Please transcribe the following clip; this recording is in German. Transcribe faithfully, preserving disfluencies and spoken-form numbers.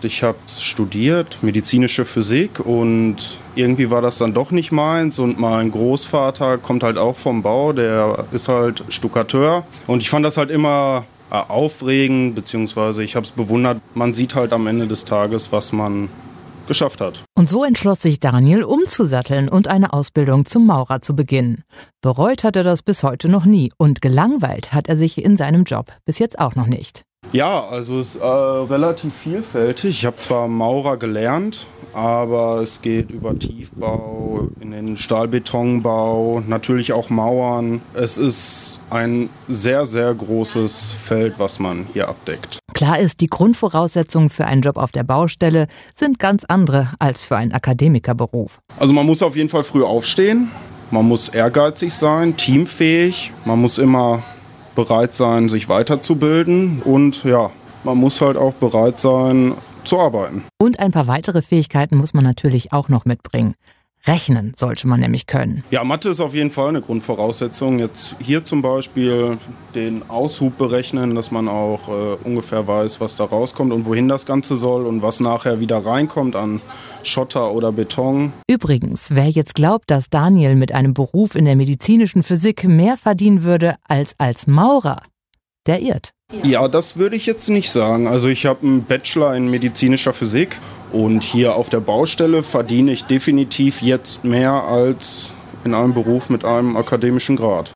Ich habe studiert, medizinische Physik, und irgendwie war das dann doch nicht meins. Und mein Großvater kommt halt auch vom Bau, der ist halt Stuckateur. Und ich fand das halt immer aufregend, beziehungsweise ich habe es bewundert. Man sieht halt am Ende des Tages, was man geschafft hat. Und so entschloss sich Daniel, umzusatteln und eine Ausbildung zum Maurer zu beginnen. Bereut hat er das bis heute noch nie und gelangweilt hat er sich in seinem Job bis jetzt auch noch nicht. Ja, also es ist äh, relativ vielfältig. Ich habe zwar Maurer gelernt, aber es geht über Tiefbau, in den Stahlbetonbau, natürlich auch Mauern. Es ist ein sehr, sehr großes Feld, was man hier abdeckt. Klar ist, die Grundvoraussetzungen für einen Job auf der Baustelle sind ganz andere als für einen Akademikerberuf. Also man muss auf jeden Fall früh aufstehen, man muss ehrgeizig sein, teamfähig, man muss immer bereit sein, sich weiterzubilden, und ja, man muss halt auch bereit sein, zu arbeiten. Und ein paar weitere Fähigkeiten muss man natürlich auch noch mitbringen. Rechnen sollte man nämlich können. Ja, Mathe ist auf jeden Fall eine Grundvoraussetzung. Jetzt hier zum Beispiel den Aushub berechnen, dass man auch äh, ungefähr weiß, was da rauskommt und wohin das Ganze soll und was nachher wieder reinkommt an Schotter oder Beton. Übrigens, wer jetzt glaubt, dass Daniel mit einem Beruf in der medizinischen Physik mehr verdienen würde als als Maurer, der irrt. Ja, das würde ich jetzt nicht sagen. Also ich habe einen Bachelor in medizinischer Physik. Und hier auf der Baustelle verdiene ich definitiv jetzt mehr als in einem Beruf mit einem akademischen Grad.